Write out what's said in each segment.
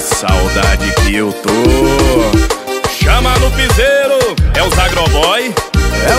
saudade que eu tô. Chama no piseiro, é os agroboy. É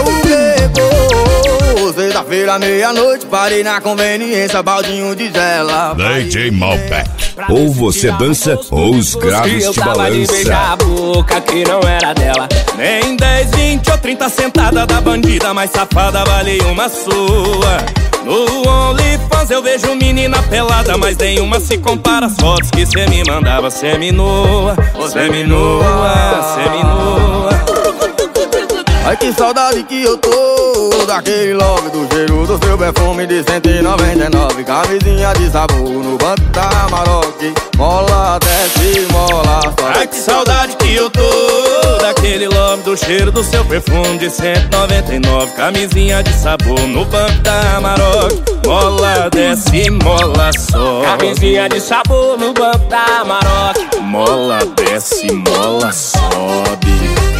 o Bebo, sexta-feira, meia-noite, parei na conveniência, baldinho de gela. DJ Malbec. Ou você dança, ou os graves te balançam. Beijar a boca que não era dela. Nem 10, 20 ou 30 sentada da bandida mais safada, vale uma sua. No OnlyFans eu vejo menina pelada, mas nenhuma se compara às fotos que cê me mandava. Semi-nua, semi-nua, semi-nua. Ai, que saudade que eu tô daquele love, do cheiro do seu perfume de 199. Camisinha de sabor no banco da Maroc. Mola, desce, mola, sobe. Ai, que saudade que eu tô daquele love, do cheiro do seu perfume de 199. Camisinha de sabor no banco da Maroc. Mola, desce, mola, sobe. Camisinha de sabor no banco da Maroc. Mola, desce, mola, sobe.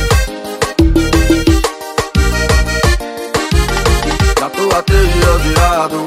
Já tô há 3 dias virado.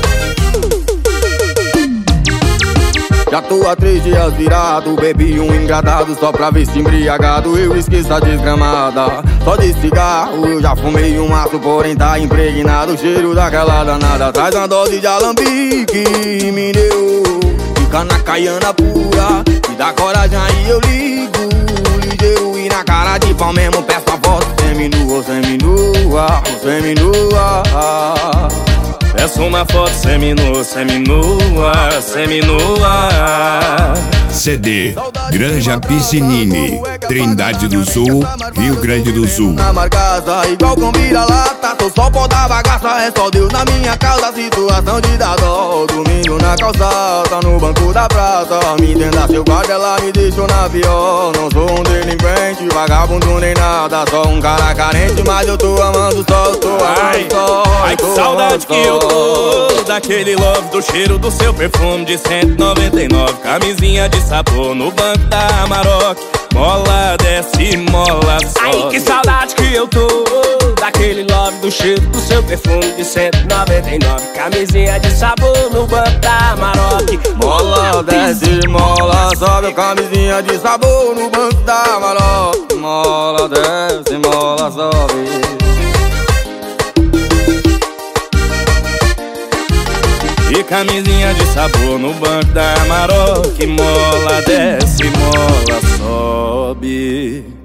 Já tô há 3 dias virado. Bebi um engradado só pra ver se embriagado eu esqueço a desgramada. Só de cigarro eu já fumei um maço, porém tá impregnado o cheiro daquela danada. Traz uma dose de alambique, me deu. Fica na caiana pura, me dá coragem aí eu ligo. Ligeiro e na cara de pau mesmo peço a foto. Seminua, seminua, seminua. Peço uma foto seminua, seminua, seminua. CD Granja Piscinini, Trindade do Sul, Rio Grande do Sul. Na marcaça, igual com vira-lata, tô só pó da bagaça, é só Deus na minha causa. Situação de dar dó, domingo na calçada, no banco da praça. Me entenda seu guarda, ela me deixou na pior. Não sou um delinquente, vagabundo nem nada, só um cara carente, mas eu tô amando só, tô amando só. Ai, que saudade que eu tô daquele love, do cheiro do seu perfume de 199. Camisinha de sabor no banco da Maroc. Mola, desce, mola, sobe. Ai, que saudade que eu tô daquele love, do cheiro do seu perfume de 199. Camisinha de sabor no banco da Maroc. Mola, desce, mola, sobe. Camisinha de sabor no banco da Maroc. Mola, desce, mola, sobe. E camisinha de sabor no banco da Maroc. Mola, desce, mola, sobe.